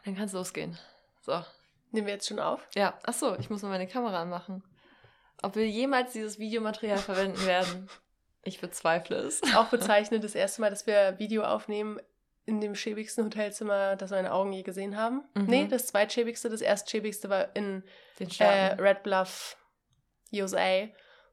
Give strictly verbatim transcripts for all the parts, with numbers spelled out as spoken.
Dann kann es losgehen. So. Nehmen wir jetzt schon auf? Ja, achso, ich muss mal meine Kamera anmachen. Ob wir jemals dieses Videomaterial verwenden werden, ich bezweifle es. Auch bezeichnet das erste Mal, dass wir Video aufnehmen in dem schäbigsten Hotelzimmer, das meine Augen je gesehen haben. Mhm. Nee, das zweitschäbigste, das erstschäbigste war in Den äh, Red Bluff, U S A.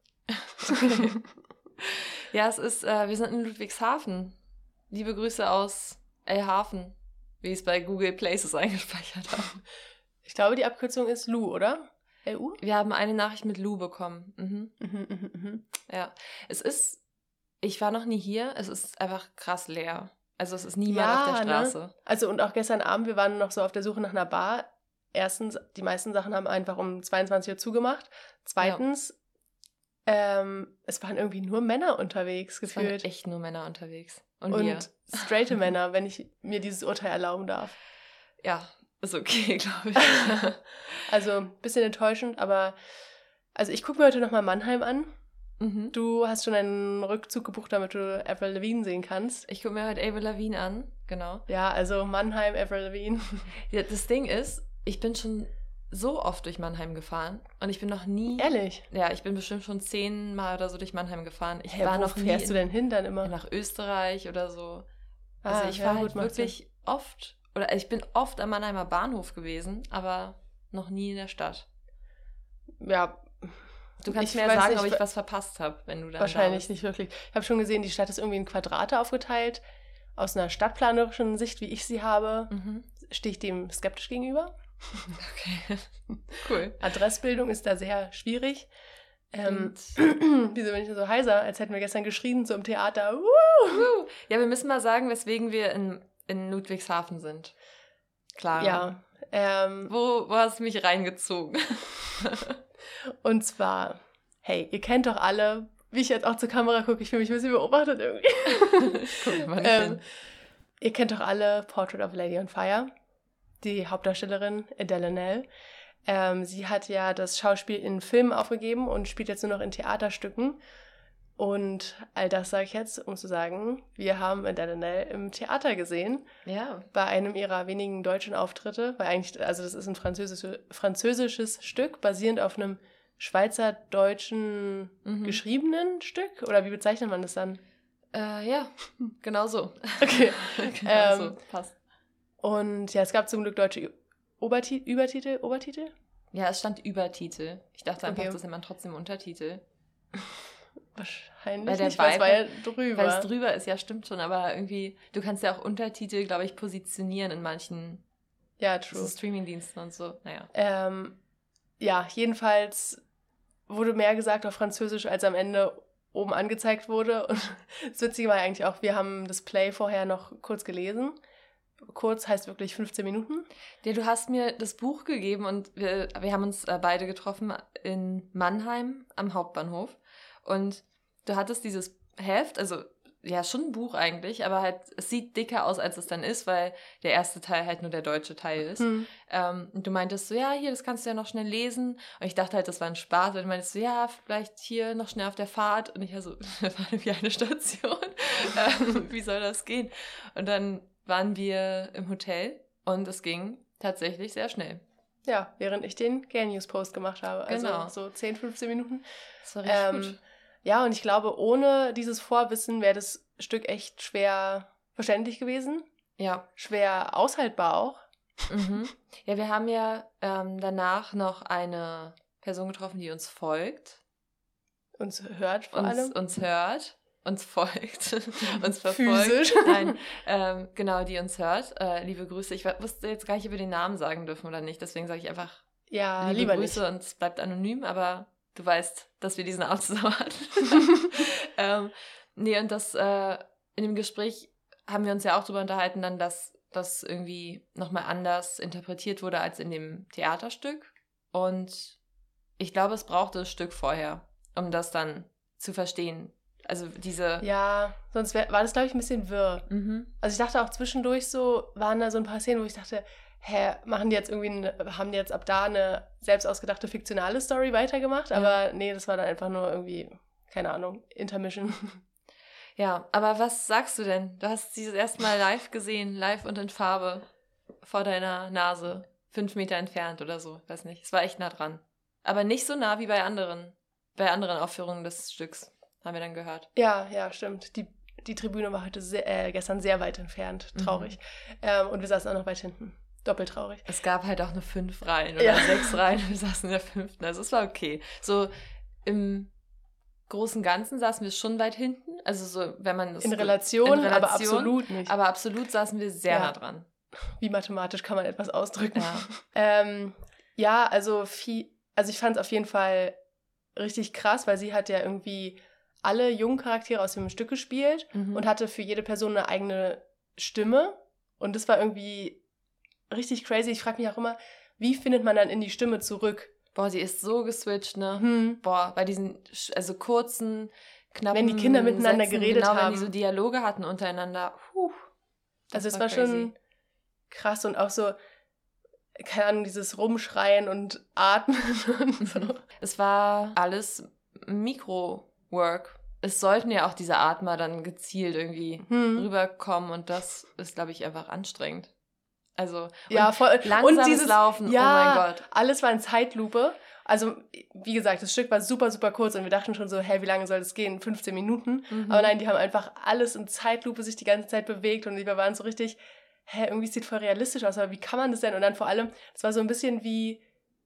Ja, es ist, äh, wir sind in Ludwigshafen. Liebe Grüße aus Elhafen, wie ich es bei Google Places eingespeichert habe. Ich glaube, die Abkürzung ist Lu, oder? L U? Wir haben eine Nachricht mit Lu bekommen. Mhm. Mhm, mhm, mhm. Ja, es ist, ich war noch nie hier, es ist einfach krass leer. Also es ist niemand ja, auf der Straße. Ne? Also und auch gestern Abend, wir waren noch so auf der Suche nach einer Bar. Erstens, die meisten Sachen haben einfach um zweiundzwanzig Uhr zugemacht. Zweitens, ja. ähm, es waren irgendwie nur Männer unterwegs gefühlt. Es waren echt nur Männer unterwegs. Und, und wir. straighte Männer, wenn ich mir dieses Urteil erlauben darf. Ja, ist okay, glaube ich. Also ein bisschen enttäuschend, aber also ich gucke mir heute nochmal Mannheim an. Mhm. Du hast schon einen Rückzug gebucht, damit du Avril Lavigne sehen kannst. Ich gucke mir heute Avril Lavigne an, genau. Ja, also Mannheim, Avril Lavigne. Ja, das Ding ist, ich bin schon so oft durch Mannheim gefahren und ich bin noch nie... Ehrlich? Ja, ich bin bestimmt schon zehnmal oder so durch Mannheim gefahren. Ich hey, war wo noch fährst nie du denn hin dann immer? Nach Österreich oder so. Also ah, ich ja, fahre gut, halt wirklich Sinn. oft, oder ich bin oft am Mannheimer Bahnhof gewesen, aber noch nie in der Stadt. Ja, du kannst ich mir ja sagen, nicht, ob ich was verpasst habe, wenn du dann wahrscheinlich da bist. Nicht wirklich. Ich habe schon gesehen, die Stadt ist irgendwie in Quadrate aufgeteilt. Aus einer stadtplanerischen Sicht, wie ich sie habe, mhm. stehe ich dem skeptisch gegenüber. Okay, cool. Adressbildung ist da sehr schwierig. Ähm, wieso bin ich so heiser, als hätten wir gestern geschrien, so im Theater. Woo! Ja, wir müssen mal sagen, weswegen wir in, in Ludwigshafen sind. Klar. Ja. Ähm, wo, wo hast du mich reingezogen? Und zwar, hey, ihr kennt doch alle, wie ich jetzt auch zur Kamera gucke, ich fühle mich ein bisschen beobachtet irgendwie. Guck mal nicht ähm, hin. Ihr kennt doch alle Portrait of a Lady on Fire, die Hauptdarstellerin Adele Haenel. Ähm, sie hat ja das Schauspiel in Filmen aufgegeben und spielt jetzt nur noch in Theaterstücken. Und all das sage ich jetzt, um zu sagen, wir haben Adele Haenel im Theater gesehen. Ja. Bei einem ihrer wenigen deutschen Auftritte. Weil eigentlich, also das ist ein französisches, französisches Stück, basierend auf einem schweizerdeutschen mhm. geschriebenen Stück. Oder wie bezeichnet man das dann? Äh, ja, genau so. Okay. genau ähm, so, passt. Und ja, es gab zum Glück deutsche Oberti- Übertitel, Obertitel? Ja, es stand Übertitel. Ich dachte einfach, okay. das ist immer trotzdem Untertitel. Wahrscheinlich weil der nicht, weil es war ja drüber. Weil es drüber ist, ja, stimmt schon, aber irgendwie, du kannst ja auch Untertitel, glaube ich, positionieren in manchen ja, true. so Streamingdiensten und so, naja. Ähm, ja, jedenfalls wurde mehr gesagt auf Französisch, als am Ende oben angezeigt wurde. Und das Witzige war eigentlich auch, wir haben das Play vorher noch kurz gelesen. Kurz heißt wirklich fünfzehn Minuten. Ja, du hast mir das Buch gegeben und wir, wir haben uns äh, beide getroffen in Mannheim am Hauptbahnhof. Und du hattest dieses Heft, also ja, schon ein Buch eigentlich, aber halt, es sieht dicker aus, als es dann ist, weil der erste Teil halt nur der deutsche Teil ist. Hm. Ähm, und du meintest so, ja, hier, das kannst du ja noch schnell lesen. Und ich dachte halt, das war ein Spaß. Und du meintest so, ja, vielleicht hier noch schnell auf der Fahrt. Und ich war so, wir waren wie eine Station. ähm, wie soll das gehen? Und dann waren wir im Hotel und es ging tatsächlich sehr schnell. Ja, während ich den Gay News Post gemacht habe. Also genau. so zehn, fünfzehn Minuten. Das war richtig ähm, gut. Ja, und ich glaube, ohne dieses Vorwissen wäre das Stück echt schwer verständlich gewesen. Ja. Schwer aushaltbar auch. Mhm. Ja, wir haben ja ähm, danach noch eine Person getroffen, die uns folgt. Uns hört vor uns, allem. Uns hört, uns folgt, uns verfolgt. Physisch. Nein, ähm, genau, die uns hört. Äh, liebe Grüße. Ich wusste jetzt gar nicht, ob wir den Namen sagen dürfen oder nicht. Deswegen sage ich einfach ja, liebe lieber Grüße nicht. Und es bleibt anonym, aber du weißt, dass wir diesen Abend zusammen hatten. ähm, nee, und das äh, in dem Gespräch haben wir uns ja auch darüber unterhalten, dann, dass das irgendwie nochmal anders interpretiert wurde als in dem Theaterstück. Und ich glaube, es brauchte das Stück vorher, um das dann zu verstehen. Also diese... Ja, sonst wär, war das, glaube ich, ein bisschen wirr. Mhm. Also ich dachte auch zwischendurch so, waren da so ein paar Szenen, wo ich dachte, hä, machen die jetzt irgendwie, eine, haben die jetzt ab da eine selbst ausgedachte fiktionale Story weitergemacht? Ja. Aber nee, das war dann einfach nur irgendwie, keine Ahnung, Intermission. Ja, aber was sagst du denn? Du hast dieses erste Mal live gesehen, live und in Farbe. vor deiner Nase, fünf Meter entfernt oder so, weiß nicht. Es war echt nah dran. Aber nicht so nah wie bei anderen, bei anderen Aufführungen des Stücks, haben wir dann gehört. Ja, ja, stimmt. Die, die Tribüne war heute sehr, äh, gestern sehr weit entfernt, traurig. Mhm. Ähm, und wir saßen auch noch weit hinten. Doppelt traurig. Es gab halt auch nur fünf Reihen oder Ja. sechs Reihen. Wir saßen in der fünften. Also es war okay. So im Großen und Ganzen saßen wir schon weit hinten. Also so, wenn man das In Relation, in Relation aber absolut nicht. Aber absolut saßen wir sehr Ja. nah dran. Wie mathematisch kann man etwas ausdrücken? Ja, ähm, ja also, viel, also ich fand es auf jeden Fall richtig krass, weil sie hat ja irgendwie alle jungen Charaktere aus dem Stück gespielt mhm. und hatte für jede Person eine eigene Stimme. Und das war irgendwie richtig crazy. Ich frage mich auch immer, wie findet man dann in die Stimme zurück? Boah, sie ist so geswitcht, ne? Hm. Boah, bei diesen also kurzen, knappen Wenn die Kinder miteinander Sätzen, geredet genau, haben. wenn die so Dialoge hatten untereinander. Puh, Also es war war crazy. schon krass und auch so, keine Ahnung, dieses Rumschreien und Atmen und so. Es war alles Mikro-Work. Es sollten ja auch diese Atmer dann gezielt irgendwie Hm. rüberkommen und das ist, glaube ich, einfach anstrengend. Also Ja, und voll. langsames und dieses, Laufen, ja, oh mein Gott. Alles war in Zeitlupe. Also, wie gesagt, das Stück war super, super kurz und wir dachten schon so, hä, wie lange soll das gehen? fünfzehn Minuten? Mhm. Aber nein, die haben einfach alles in Zeitlupe sich die ganze Zeit bewegt und wir waren so richtig, hä, irgendwie sieht voll realistisch aus, aber wie kann man das denn? Und dann vor allem, es war so ein bisschen wie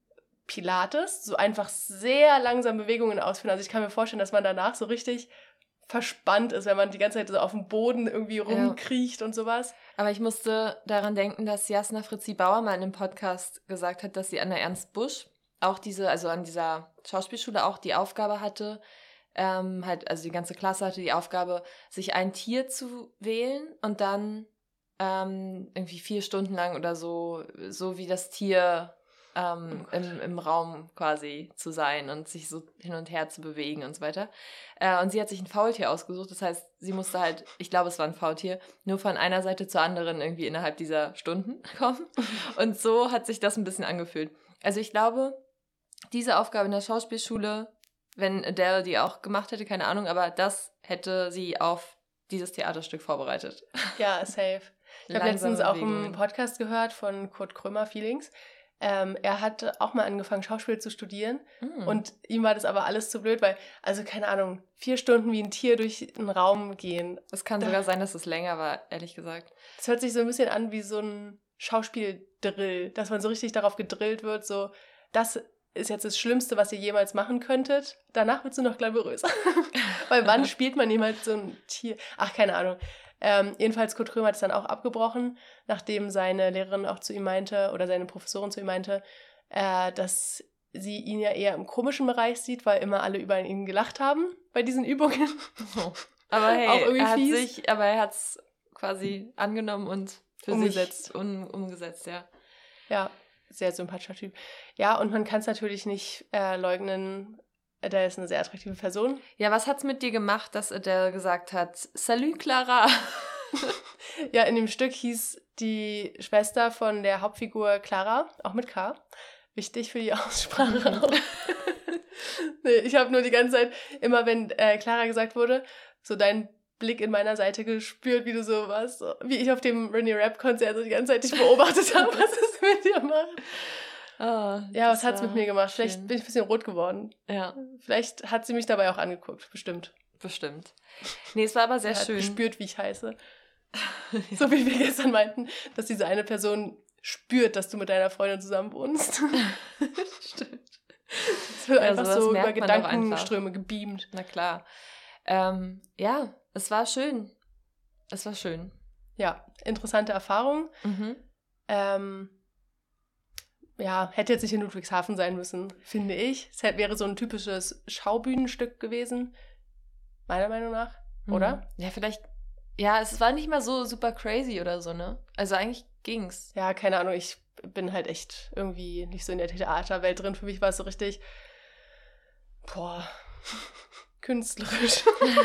Pilates, so einfach sehr langsam Bewegungen ausführen. Also ich kann mir vorstellen, dass man danach so richtig verspannt ist, wenn man die ganze Zeit so auf dem Boden irgendwie rumkriecht ja. und sowas. Aber ich musste daran denken, dass Jasna Fritzi Bauer mal in einem Podcast gesagt hat, dass sie an der Ernst Busch auch diese, also an dieser Schauspielschule auch die Aufgabe hatte, ähm, halt, also die ganze Klasse hatte die Aufgabe, sich ein Tier zu wählen und dann ähm, irgendwie vier Stunden lang oder so, so wie das Tier ähm, oh im, im Raum quasi zu sein und sich so hin und her zu bewegen und so weiter. Äh, und sie hat sich ein Faultier ausgesucht, das heißt, sie musste halt, ich glaube, es war ein Faultier, nur von einer Seite zur anderen irgendwie innerhalb dieser Stunden kommen. Und so hat sich das ein bisschen angefühlt. Also ich glaube, diese Aufgabe in der Schauspielschule, wenn Adele die auch gemacht hätte, keine Ahnung, aber das hätte sie auf dieses Theaterstück vorbereitet. Ja, safe. Ich habe letztens auch einen Podcast gehört von Kurt Krömer, Feelings. Ähm, er hat auch mal angefangen, Schauspiel zu studieren mm. und ihm war das aber alles zu blöd, weil, also keine Ahnung, vier Stunden wie ein Tier durch einen Raum gehen. Es kann sogar sein, dass es länger war, ehrlich gesagt. Das hört sich so ein bisschen an wie so ein Schauspieldrill, dass man so richtig darauf gedrillt wird, so, das ist jetzt das Schlimmste, was ihr jemals machen könntet. Danach wird es nur noch glamouröser. Weil wann spielt man jemals so ein Tier? Ach, keine Ahnung. Ähm, jedenfalls, Kurt Krömer hat es dann auch abgebrochen, nachdem seine Lehrerin auch zu ihm meinte, oder seine Professorin zu ihm meinte, äh, dass sie ihn ja eher im komischen Bereich sieht, weil immer alle über ihn gelacht haben bei diesen Übungen. Oh. Aber hey, auch irgendwie er hat fies. sich, aber er hat es quasi angenommen und für umgesetzt. sich um, umgesetzt, ja. Ja, sehr sympathischer Typ. Ja, und man kann es natürlich nicht äh, leugnen, Adele ist eine sehr attraktive Person. Ja, was hat's mit dir gemacht, dass Adele gesagt hat, Salut Clara? Ja, in dem Stück hieß die Schwester von der Hauptfigur Clara, auch mit K. Wichtig für die Aussprache auch. Nee, ich habe nur die ganze Zeit, immer wenn äh, Clara gesagt wurde, so deinen Blick in meiner Seite gespürt, wie du so warst, so, wie ich auf dem René Rapp-Konzert so die ganze Zeit dich beobachtet habe, was es mit dir macht. Oh, ja, was hat's mit mir gemacht? Vielleicht schön. bin ich ein bisschen rot geworden. Ja. Vielleicht hat sie mich dabei auch angeguckt, bestimmt. Bestimmt. Nee, es war aber sehr er hat schön. gespürt, wie ich heiße. Ja. So wie wir gestern meinten, dass diese eine Person spürt, dass du mit deiner Freundin zusammen wohnst. Stimmt. Es wird Ja, einfach sowas so merkt über man doch Gedankenströme gebeamt. Na klar. Ähm, ja, es war schön. Es war schön. Ja, interessante Erfahrung. Mhm. Ähm, ja, hätte jetzt nicht in Ludwigshafen sein müssen, finde ich. Es hätte, wäre so ein typisches Schaubühnenstück gewesen, meiner Meinung nach, Mhm. oder? Ja, vielleicht. Ja, es war nicht mal so super crazy oder so, ne? Also eigentlich ging's. Ja, keine Ahnung, ich bin halt echt irgendwie nicht so in der Theaterwelt drin. Für mich war es so richtig, boah, künstlerisch.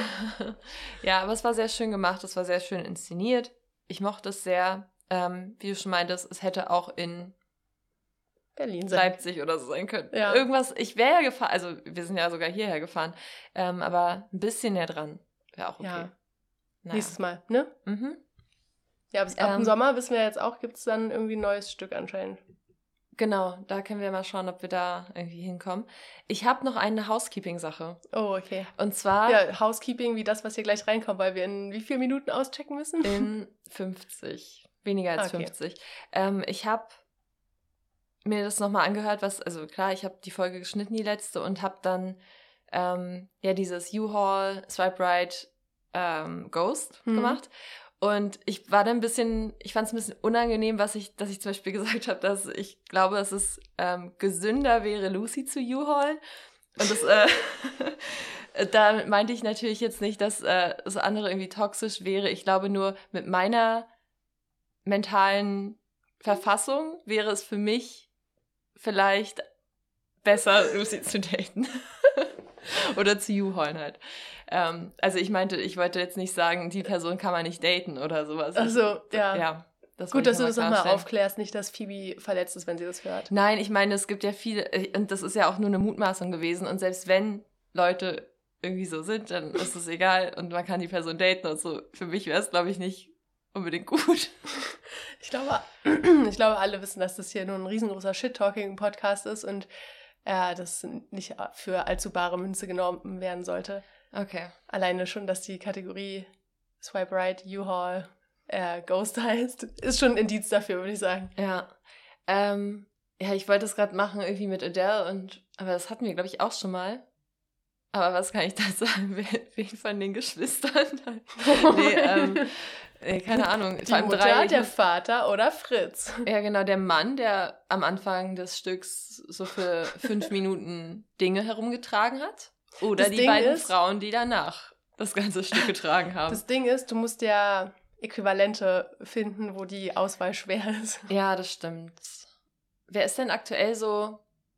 Ja, aber es war sehr schön gemacht, es war sehr schön inszeniert. Ich mochte es sehr. Ähm, wie du schon meintest, es hätte auch in Berlin sein. Leipzig oder so sein können. Ja. Irgendwas, ich wäre ja gefahren, also wir sind ja sogar hierher gefahren, ähm, aber ein bisschen näher dran wäre auch okay. Ja. Naja. Nächstes Mal, ne? Mhm. Ja, bis ab Ähm, dem Sommer, wissen wir jetzt auch, gibt es dann irgendwie ein neues Stück anscheinend. Genau, da können wir mal schauen, ob wir da irgendwie hinkommen. Ich habe noch eine Housekeeping-Sache. Oh, okay. Und zwar Ja, Housekeeping, wie das, was hier gleich reinkommt, weil wir in wie vielen Minuten auschecken müssen? in fünfzig, weniger als Okay. fünfzig. Ähm, ich habe mir das nochmal angehört, was, also klar, ich habe die Folge geschnitten, die letzte, und habe dann ähm, ja dieses U-Haul, Swipe Right, ähm, Ghost Mhm. gemacht. Und ich war dann ein bisschen, ich fand es ein bisschen unangenehm, was ich, dass ich zum Beispiel gesagt habe, dass ich glaube, dass es ähm, gesünder wäre, Lucy zu U-Haulen. Und das, äh, da meinte ich natürlich jetzt nicht, dass äh, das andere irgendwie toxisch wäre. Ich glaube nur, mit meiner mentalen Verfassung wäre es für mich vielleicht besser, Lucy zu daten. Oder zu U-Haulen halt. Ähm, also ich meinte, ich wollte jetzt nicht sagen, die Person kann man nicht daten oder sowas. Also, Ich, ja. ja das Gut, wollte dass ich du das noch mal nochmal klarstellen. aufklärst, nicht, dass Phoebe verletzt ist, wenn sie das hört. Nein, ich meine, es gibt ja viele, und das ist ja auch nur eine Mutmaßung gewesen. Und selbst wenn Leute irgendwie so sind, dann ist es egal und man kann die Person daten und so. Für mich wäre es, glaube ich, nicht unbedingt gut. Ich glaube, ich glaube, alle wissen, dass das hier nur ein riesengroßer Shit-Talking-Podcast ist und äh, das nicht für allzu bare Münze genommen werden sollte. Okay. Alleine schon, dass die Kategorie Swipe Right, U-Haul, äh, Ghost heißt, ist schon ein Indiz dafür, würde ich sagen. Ja. Ähm, ja, ich wollte es gerade machen, irgendwie mit Adele, und aber das hatten wir, glaube ich, auch schon mal. Aber was kann ich da sagen? Wen, wen von den Geschwistern? nee, ähm, nee, keine Ahnung. Die Vor allem Mutter, drei, der Vater oder Fritz. Ja, genau, der Mann, der am Anfang des Stücks so für fünf Minuten Dinge herumgetragen hat. Oder Das die Ding beiden ist- Frauen, die danach das ganze Stück getragen haben. Das Ding ist, du musst ja Äquivalente finden, wo die Auswahl schwer ist. Ja, das stimmt. Wer ist denn aktuell so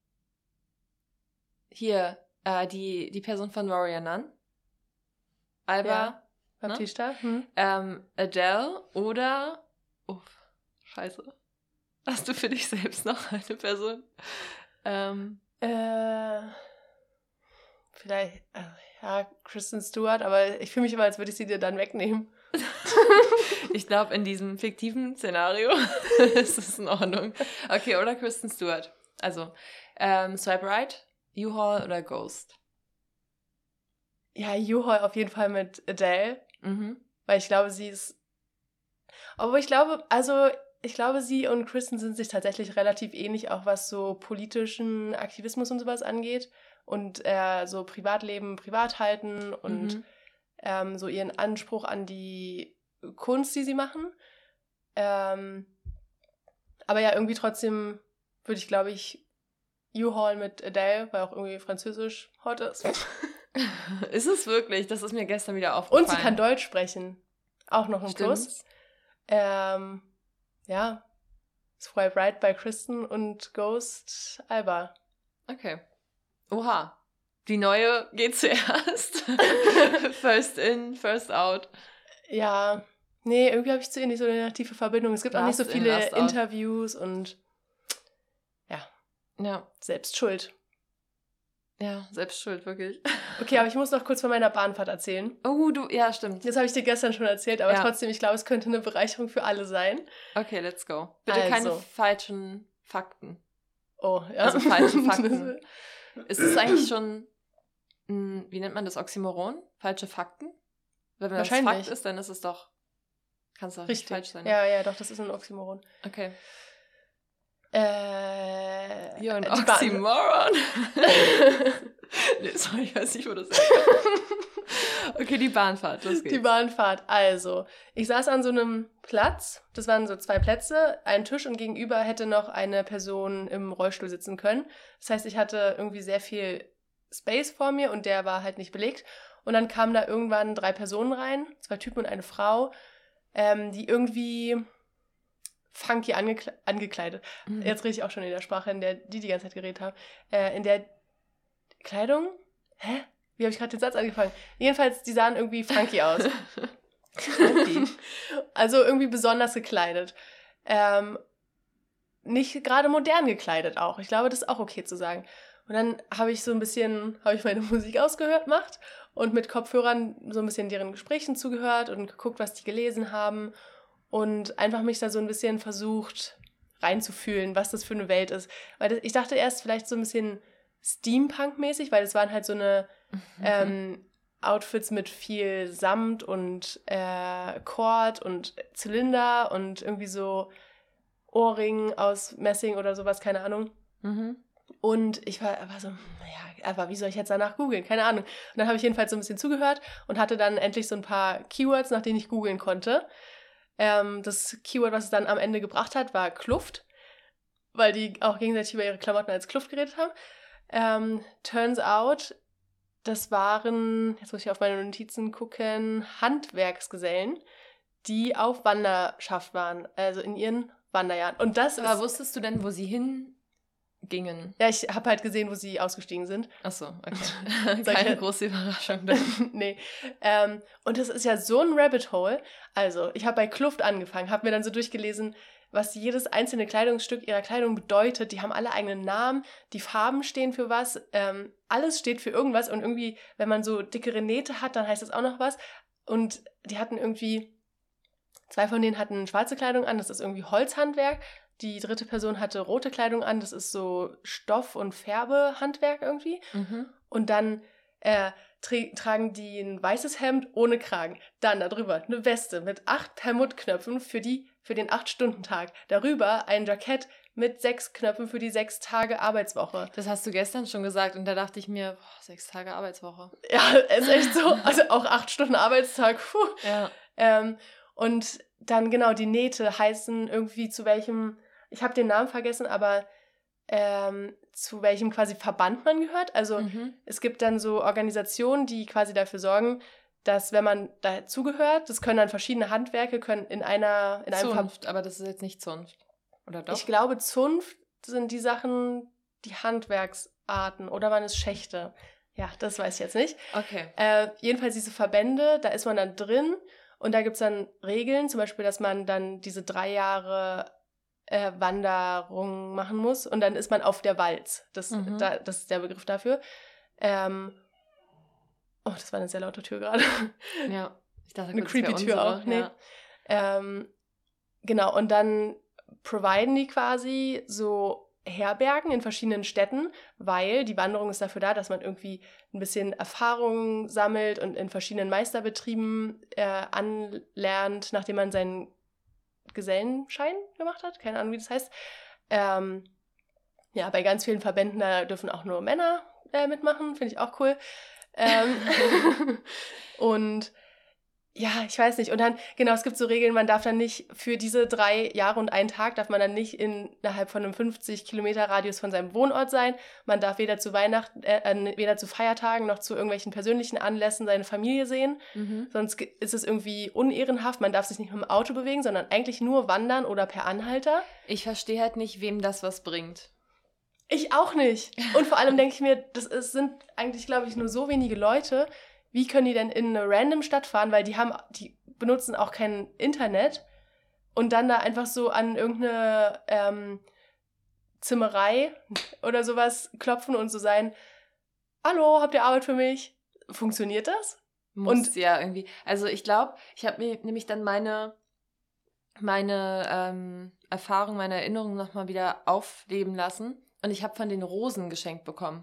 hier, äh, die, die Person von Warrior Nun? Alba, Ja. Ne? Baptista? Hm? ähm, Adele oder uff, scheiße. Hast du für dich selbst noch eine Person? Ähm, Äh, vielleicht, äh, ja, Kristen Stewart, aber ich fühle mich immer, als würde ich sie dir dann wegnehmen. ich glaube, in diesem fiktiven Szenario ist es in Ordnung. Okay, oder Kristen Stewart. Also, ähm, Swipe Right, U-Haul oder Ghost? Ja, U-Haul auf jeden Fall mit Adele, Mhm. weil ich glaube, sie ist. Aber ich glaube, also ich glaube, sie und Kristen sind sich tatsächlich relativ ähnlich, auch was so politischen Aktivismus und sowas angeht. Und äh, so Privatleben privat halten und Mhm. ähm, so ihren Anspruch an die Kunst, die sie machen. Ähm, aber ja, irgendwie trotzdem würde ich, glaube ich, U-Haul mit Adele, weil auch irgendwie Französisch hot ist. Ist es wirklich? Das ist mir gestern wieder aufgefallen. Und sie kann Deutsch sprechen. Auch noch ein Plus. Stimmt's? Ähm, ja. Swipe Right bei Kristen und Ghost Alba. Okay. Oha. Die neue geht zuerst. First in, first out. Ja, nee, irgendwie habe ich zu ihr nicht so eine tiefe Verbindung. Es gibt auch nicht so Last in, viele last out. Interviews und Ja. selbst schuld. Ja, selbst schuld, wirklich. Okay, aber ich muss noch kurz von meiner Bahnfahrt erzählen. Oh, du, ja, stimmt. Das habe ich dir gestern schon erzählt, aber Ja. trotzdem, ich glaube, es könnte eine Bereicherung für alle sein. Okay, let's go. Bitte keine Also. falschen Fakten. Oh, ja. Also falsche Fakten. Ist es eigentlich schon, mh, wie nennt man das, Oxymoron? Falsche Fakten? Weil wenn das Wahrscheinlich. Fakt ist, dann ist es doch, kann es doch nicht Richtig. falsch sein. Ne? Ja, ja, doch, das ist ein Oxymoron. Okay. Äh, You're an die Bahn- Oxymoron. nee, sorry, ich weiß nicht, wo das herkommt. Okay, die Bahnfahrt, los geht's. Die Bahnfahrt. Also, ich saß an so einem Platz. Das waren so zwei Plätze, ein Tisch und gegenüber hätte noch eine Person im Rollstuhl sitzen können. Das heißt, ich hatte irgendwie sehr viel Space vor mir und der war halt nicht belegt. Und dann kamen da irgendwann drei Personen rein, zwei Typen und eine Frau, ähm, die irgendwie funky angekle- angekleidet. Mhm. Jetzt rede ich auch schon in der Sprache, in der die die ganze Zeit geredet haben. Äh, in der Kleidung? Hä? Wie habe ich gerade den Satz angefangen? Jedenfalls, die sahen irgendwie funky aus. Funky. Also irgendwie besonders gekleidet. Ähm, nicht gerade modern gekleidet auch. Ich glaube, das ist auch okay zu sagen. Und dann habe ich so ein bisschen, habe ich meine Musik ausgehört gemacht und mit Kopfhörern so ein bisschen deren Gesprächen zugehört und geguckt, was die gelesen haben. und einfach mich da so ein bisschen versucht reinzufühlen, was das für eine Welt ist. Weil das, ich dachte erst vielleicht so ein bisschen Steampunk-mäßig, weil das waren halt so eine mhm. ähm, Outfits mit viel Samt und äh, Kord und Zylinder und irgendwie so Ohrringen aus Messing oder sowas, keine Ahnung. Mhm. Und ich war, war so, naja, aber wie soll ich jetzt danach googeln? Keine Ahnung. Und dann habe ich jedenfalls so ein bisschen zugehört und hatte dann endlich so ein paar Keywords, nach denen ich googeln konnte. Ähm, das Keyword, was es dann am Ende gebracht hat, war Kluft, weil die auch gegenseitig über ihre Klamotten als Kluft geredet haben. Ähm, turns out, das waren, jetzt muss ich auf meine Notizen gucken, Handwerksgesellen, die auf Wanderschaft waren, also in ihren Wanderjahren. Und das aber ist, wusstest du denn, wo sie hingingen? Ja, ich habe halt gesehen, wo sie ausgestiegen sind. Ach so, okay. Keine ich, große Überraschung dann. Nee. Ähm, und das ist ja so ein Rabbit Hole. Also, ich habe bei Kluft angefangen, habe mir dann so durchgelesen, was jedes einzelne Kleidungsstück ihrer Kleidung bedeutet. Die haben alle eigenen Namen, die Farben stehen für was, ähm, alles steht für irgendwas. Und irgendwie, wenn man so dickere Nähte hat, dann heißt das auch noch was. Und die hatten irgendwie, zwei von denen hatten schwarze Kleidung an, das ist irgendwie Holzhandwerk. Die dritte Person hatte rote Kleidung an, das ist so Stoff- und Färbehandwerk irgendwie. Mhm. Und dann äh, tra- tragen die ein weißes Hemd ohne Kragen. Dann darüber eine Weste mit acht Perlmuttknöpfen für, die, für den acht-Stunden-Tag. Darüber ein Jackett mit sechs Knöpfen für die sechs Tage Arbeitswoche. Das hast du gestern schon gesagt und da dachte ich mir, boah, sechs Tage Arbeitswoche. Ja, ist echt so. Also auch acht Stunden Arbeitstag. Puh. Ja. Ähm, und dann genau, die Nähte heißen irgendwie zu welchem, ich habe den Namen vergessen, aber ähm, zu welchem quasi Verband man gehört. Also mhm. es gibt dann so Organisationen, die quasi dafür sorgen, dass wenn man dazugehört, das können dann verschiedene Handwerke, können in einer... in einem Zunft, Ver- aber das ist jetzt nicht Zunft, oder doch? Ich glaube, Zunft sind die Sachen, die Handwerksarten, oder waren es Schächte? Ja, das weiß ich jetzt nicht. Okay. Äh, jedenfalls diese Verbände, da ist man dann drin und da gibt es dann Regeln, zum Beispiel, dass man dann diese drei Jahre äh, Wanderung machen muss und dann ist man auf der Walz. Das, mhm. da, das ist der Begriff dafür. Ähm, oh, das war eine sehr laute Tür gerade. Ja, ich dachte, eine creepy Tür auch. Nee. Ja. Ähm, genau, und dann providen die quasi so Herbergen in verschiedenen Städten, weil die Wanderung ist dafür da, dass man irgendwie ein bisschen Erfahrung sammelt und in verschiedenen Meisterbetrieben äh, anlernt, nachdem man seinen Gesellenschein gemacht hat. Keine Ahnung, wie das heißt. Ähm, ja, bei ganz vielen Verbänden, da dürfen auch nur Männer äh, mitmachen. Finde ich auch cool. Ähm, und ja, ich weiß nicht. Und dann, genau, es gibt so Regeln, man darf dann nicht für diese drei Jahre und einen Tag, darf man dann nicht innerhalb von einem fünfzig Kilometer Radius von seinem Wohnort sein. Man darf weder zu Weihnachten, äh, weder zu Feiertagen noch zu irgendwelchen persönlichen Anlässen seine Familie sehen. Mhm. Sonst ist es irgendwie unehrenhaft. Man darf sich nicht mit dem Auto bewegen, sondern eigentlich nur wandern oder per Anhalter. Ich verstehe halt nicht, wem das was bringt. Ich auch nicht. Und vor allem denke ich mir, das ist, sind eigentlich, glaube ich, nur so wenige Leute. Wie können die denn in eine random Stadt fahren, weil die haben, die benutzen auch kein Internet und dann da einfach so an irgendeine ähm, Zimmerei oder sowas klopfen und so sein, hallo, habt ihr Arbeit für mich? Funktioniert das? Muss und ja irgendwie. Also ich glaube, ich habe mir nämlich dann meine, meine ähm, Erfahrung, meine Erinnerungen nochmal wieder aufleben lassen und ich habe von den Rosen geschenkt bekommen.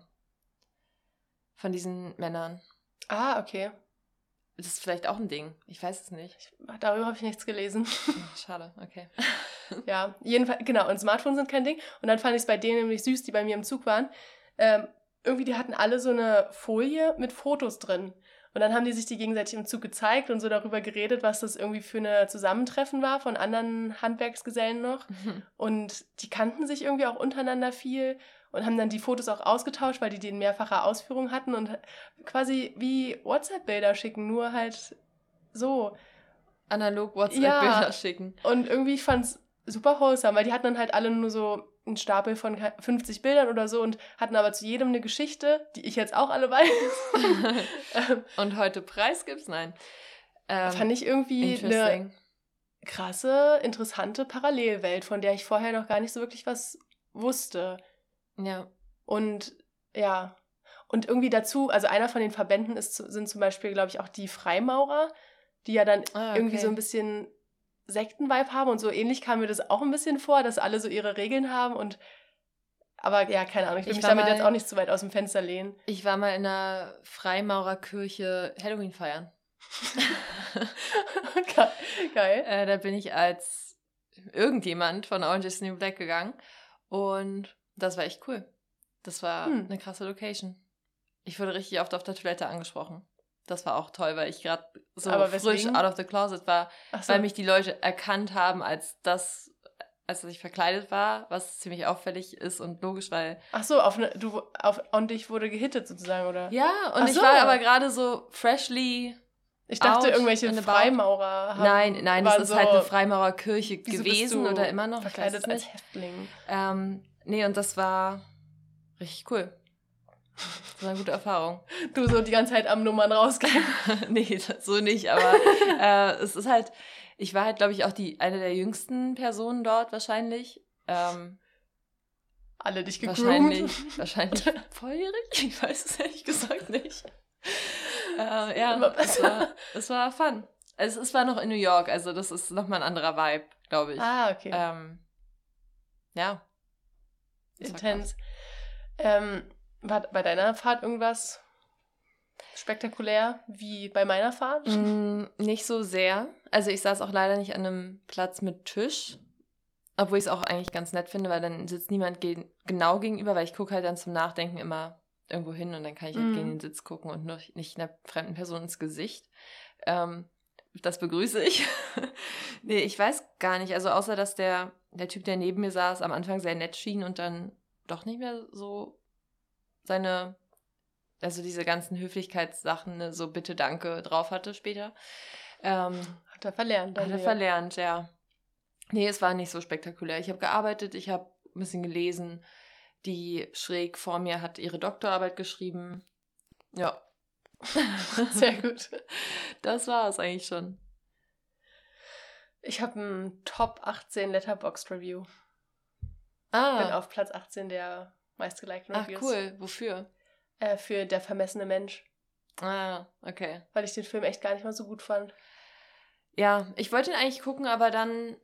Von diesen Männern. Ah, okay. Das ist vielleicht auch ein Ding. Ich weiß es nicht. Ich, darüber habe ich nichts gelesen. Schade, okay. Ja, jedenfalls, genau. Und Smartphones sind kein Ding. Und dann fand ich es bei denen nämlich süß, die bei mir im Zug waren. Ähm, irgendwie, die hatten alle so eine Folie mit Fotos drin. Und dann haben die sich die gegenseitig im Zug gezeigt und so darüber geredet, was das irgendwie für eine Zusammentreffen war von anderen Handwerksgesellen noch. Mhm. Und die kannten sich irgendwie auch untereinander viel und haben dann die Fotos auch ausgetauscht, weil die die in mehrfacher Ausführung hatten und quasi wie WhatsApp-Bilder schicken, nur halt so. Analog WhatsApp-Bilder ja, schicken. Und irgendwie, ich fand's super wholesome, weil die hatten dann halt alle nur so einen Stapel von fünfzig Bildern oder so und hatten aber zu jedem eine Geschichte, die ich jetzt auch alle weiß. Und heute Preis gibt's? Nein. Ähm, fand ich irgendwie eine krasse, interessante Parallelwelt, von der ich vorher noch gar nicht so wirklich was wusste. Ja. Und ja, und irgendwie dazu, also einer von den Verbänden ist, sind zum Beispiel, glaube ich, auch die Freimaurer, die ja dann ah, okay. irgendwie so ein bisschen Sekten-Vibe haben und so ähnlich kam mir das auch ein bisschen vor, dass alle so ihre Regeln haben und aber ja, keine Ahnung, ich will Ich mich war damit mal- jetzt auch nicht zu weit aus dem Fenster lehnen. Ich war mal in einer Freimaurerkirche Halloween feiern. Ge- Geil. Äh, da bin ich als irgendjemand von Orange is the New Black gegangen und das war echt cool. Das war Hm. eine krasse Location. Ich wurde richtig oft auf der Toilette angesprochen. Das war auch toll, weil ich gerade so Aber frisch weswegen? out of the closet war, Ach so. weil mich die Leute erkannt haben als das, als dass ich verkleidet war, was ziemlich auffällig ist und logisch, weil Ach so, auf ne, du auf on dich wurde gehittet sozusagen, oder? ja, und Ach ich so. war aber gerade so freshly. Ich dachte, out irgendwelche and about. Freimaurer haben. Nein, nein, es waren ist so, halt eine Freimaurerkirche wieso bist gewesen du oder immer noch. Ich weiß verkleidet es als nicht. Häftling. Ähm, nee, und das war richtig cool. Das war eine gute Erfahrung. Du so die ganze Zeit am Nummern rausgehen. Nee, das- so nicht, aber äh, es ist halt, ich war halt, glaube ich, auch die eine der jüngsten Personen dort wahrscheinlich. Ähm, Alle dich gegroomt. wahrscheinlich, wahrscheinlich volljährig, ich weiß es ehrlich gesagt nicht. Äh, ja, Immer es besser. war, es war fun. Also, es war noch in New York, also das ist nochmal ein anderer Vibe, glaube ich. Ah, okay. Ähm, ja. Das war Intens. Ähm, war bei deiner Fahrt irgendwas spektakulär wie bei meiner Fahrt? krass. Mm, nicht so sehr. Also ich saß auch leider nicht an einem Platz mit Tisch, obwohl ich es auch eigentlich ganz nett finde, weil dann sitzt niemand ge- genau gegenüber, weil ich gucke halt dann zum Nachdenken immer irgendwo hin und dann kann ich halt Mhm. gegen den Sitz gucken und nur nicht einer fremden Person ins Gesicht. Ähm, das begrüße ich. Nee, ich weiß gar nicht. Also außer, dass der, der Typ, der neben mir saß, am Anfang sehr nett schien und dann doch nicht mehr so seine, also diese ganzen Höflichkeitssachen, ne, so bitte, danke drauf hatte später. Ähm, Hat er verlernt. hat dein er Lehrer. verlernt, ja. Nee, es war nicht so spektakulär. Ich habe gearbeitet, ich habe ein bisschen gelesen. Die schräg vor mir hat ihre Doktorarbeit geschrieben. Ja. Sehr gut. Das war es eigentlich schon. Ich habe ein Top achtzehn Letterboxd Review. Bin Ah, auf Platz achtzehn der meistgelikten ach Reviews. cool. Wofür? Äh, für Der vermessene Mensch. Ah, okay. Weil ich den Film echt gar nicht mal so gut fand. Ja, ich wollte ihn eigentlich gucken, aber dann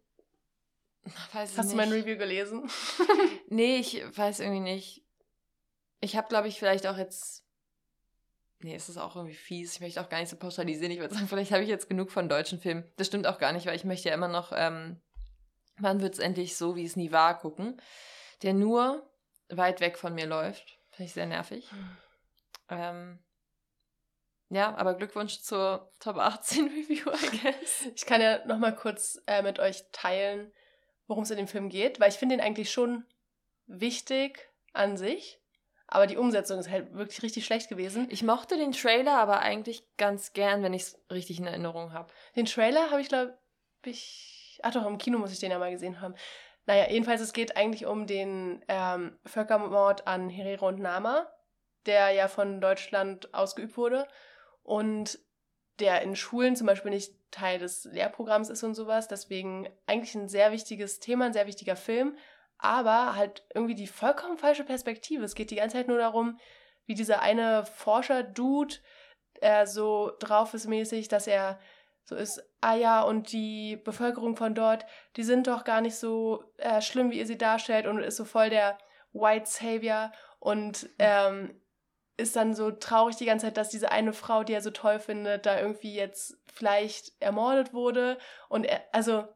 ach, weiß ich Hast nicht. du mein Review gelesen? Nee, ich weiß irgendwie nicht. Ich habe, glaube ich, vielleicht auch jetzt. Nee, es ist auch irgendwie fies. Ich möchte auch gar nicht so pauschalisieren. Ich würde sagen, vielleicht habe ich jetzt genug von deutschen Filmen. Das stimmt auch gar nicht, weil ich möchte ja immer noch, ähm, wann wird es endlich so, wie es nie war, gucken. Der nur weit weg von mir läuft. Finde ich sehr nervig. Ähm, ja, aber Glückwunsch zur Top achtzehn Review, I guess. Ich kann ja noch mal kurz äh, mit euch teilen, worum es in dem Film geht, weil ich finde ihn eigentlich schon wichtig an sich, aber die Umsetzung ist halt wirklich richtig schlecht gewesen. Ich mochte den Trailer aber eigentlich ganz gern, wenn ich es richtig in Erinnerung habe. Den Trailer habe ich, glaube ich, ach doch, im Kino muss ich den ja mal gesehen haben. Naja, jedenfalls, es geht eigentlich um den ähm, Völkermord an Herero und Nama, der ja von Deutschland ausgeübt wurde und der in Schulen zum Beispiel nicht Teil des Lehrprogramms ist und sowas. Deswegen eigentlich ein sehr wichtiges Thema, ein sehr wichtiger Film, aber halt irgendwie die vollkommen falsche Perspektive. Es geht die ganze Zeit nur darum, wie dieser eine Forscher-Dude äh, so drauf ist mäßig, dass er so ist, ah ja, und die Bevölkerung von dort, die sind doch gar nicht so äh, schlimm, wie ihr sie darstellt und ist so voll der White Savior und ähm, ist dann so traurig die ganze Zeit, dass diese eine Frau, die er so toll findet, da irgendwie jetzt vielleicht ermordet wurde und er, also,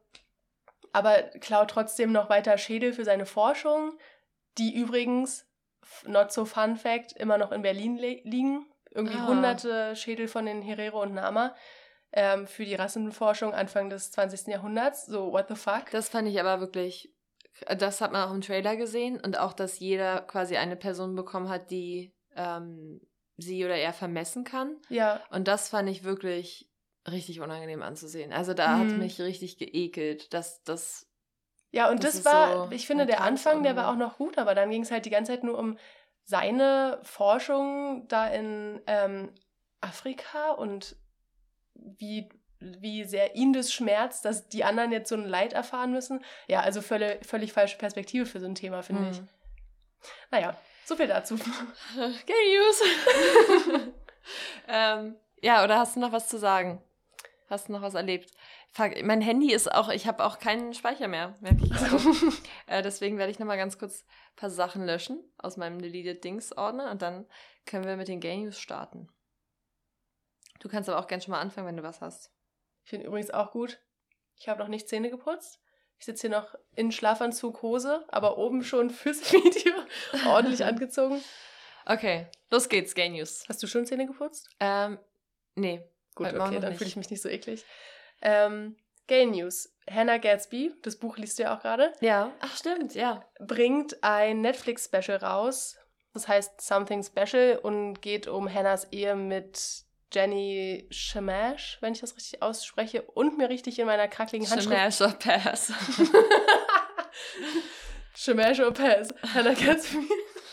aber klaut trotzdem noch weiter Schädel für seine Forschung, die übrigens, not so fun fact, immer noch in Berlin li- liegen, irgendwie Ah. hunderte Schädel von den Herero und Nama ähm, für die Rassenforschung Anfang des zwanzigsten Jahrhunderts, so what the fuck. Das fand ich aber wirklich, das hat man auch im Trailer gesehen und auch, dass jeder quasi eine Person bekommen hat, die ähm, sie oder er vermessen kann. Ja, Und das fand ich wirklich richtig unangenehm anzusehen. Also da hat Mhm. mich richtig geekelt, dass das, ja, und Das das, ist war, so ich finde, eine der Anfang, der war auch Tagesordnung. noch gut, aber dann ging es halt die ganze Zeit nur um seine Forschung da in ähm, Afrika und wie, wie sehr ihn das schmerzt, dass die anderen jetzt so ein Leid erfahren müssen. Ja, also völlig, völlig falsche Perspektive für so ein Thema, finde ich. Hm. Naja, so viel dazu. Gay News. ähm, ja, oder hast du noch was zu sagen? Hast du noch was erlebt? Fuck, mein Handy ist auch, ich habe auch keinen Speicher mehr, merke ich gerade. äh, deswegen werde ich nochmal ganz kurz ein paar Sachen löschen aus meinem Deleted Dings-Ordner und dann können wir mit den Gay News starten. Du kannst aber auch gerne schon mal anfangen, wenn du was hast. Ich finde übrigens auch gut, ich habe noch nicht Zähne geputzt. Ich sitze hier noch in Schlafanzug, Hose, aber oben schon fürs Video ordentlich angezogen. Okay, los geht's, Gay News. Hast du schon Zähne geputzt? Ähm, nee. Gut, heute Morgen okay, noch dann nicht. fühle ich mich nicht so eklig. Ähm, Gay News. Hannah Gadsby, das Buch liest du ja auch gerade, Ja, ach stimmt, ja. bringt ein Netflix-Special raus. Das heißt Something Special und geht um Hannahs Ehe mit Jenny Shamash, wenn ich das richtig ausspreche und mir richtig in meiner krackligen Handschrift... Shamash or Pass. Shamash or Pass. Hannah Gadsby.